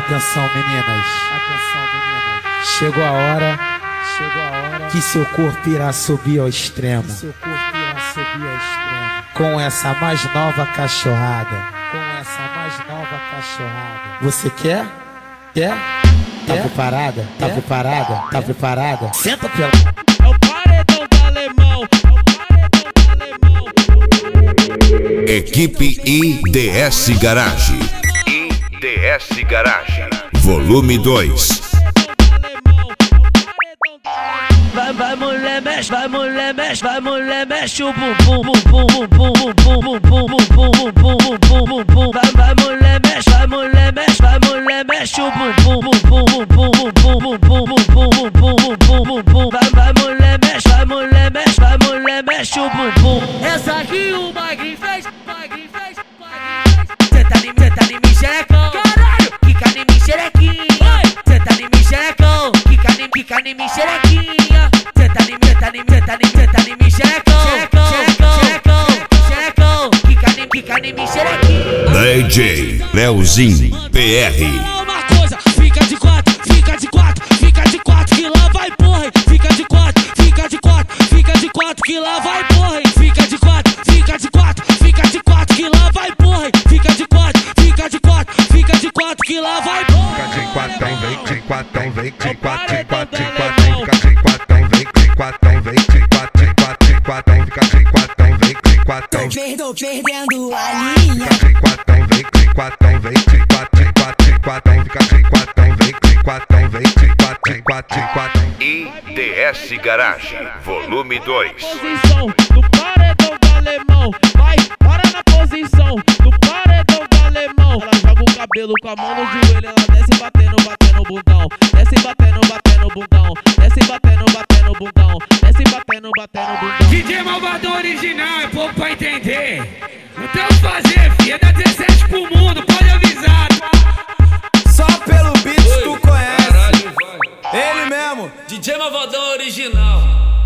Atenção meninas, chegou a hora que seu corpo irá subir ao extremo, com essa mais nova cachorrada, Você quer? Tá preparada? Tá preparada? Tá preparada? Senta pela... É o paredão do alemão, Equipe IDS Garage. IDS Garage. Volume 2. Vai mulher mexe, vai mulher mexe, vai mulher mexe o bumbum, bumbum, bumbum, bumbum, bumbum, bumbum, bumbum, bumbum, bumbum. Vai mulher mexe, vai mulher mexe, vai mulher mexe o bumbum, bumbum, bumbum, bumbum, bumbum, bumbum, bumbum, bumbum, bumbum. Vai mulher mexe, vai mulher mexe, vai mulher mexe o bumbum. Essa aqui o Magri fez, Magri fez, Magri fez. Senta em mim, xerecão, caralho, quica em mim, xerequinha. Senta em mim, xerecão, quica em mim, xerequinha. Senta em mim, xerecão, xerecão, quica em mim, xerequinha. DJ Leozinho PR. Uma coisa, fica de quatro, fica de quatro, fica de quatro que lá vai porra. Fica de quatro, fica de quatro, fica de quatro que lá vai porra. Fica de quatro, fica de quatro, fica de quatro que lá vai porra. Fica de quatro, fica de quatro, fica de quatro que lá vai porra. Fica de quatro, vem, de quatro, vem, de quatro, de quatro, de quatro, fica de quatro, vem, de quatro, vem, de quatro, de quatro, de quatro, fica de quatro, vem, de quatro. Tô perdendo a linha. Fica de quatro, vem, de quatro, vem, de quatro, de quatro, de quatro, fica de quatro, vem, de quatro, vem, de quatro, de quatro, de quatro. IDS Garage. Volume 2. Posição do paredão do alemão. Vai, para na posição do paredão do alemão. Ela joga o cabelo com a mão no joelho. Ela desce batendo, batendo o bundão. Desce batendo, batendo o bundão. Desce batendo, batendo o bundão. Desce batendo, batendo o bundão. DJ Malvadão original, é pouco pra entender. Não tem o que fazer, filha, dá 17 pro mundo, pode avisar. Só pelo beat tu conhece. Ele mesmo, DJ Malvadão original.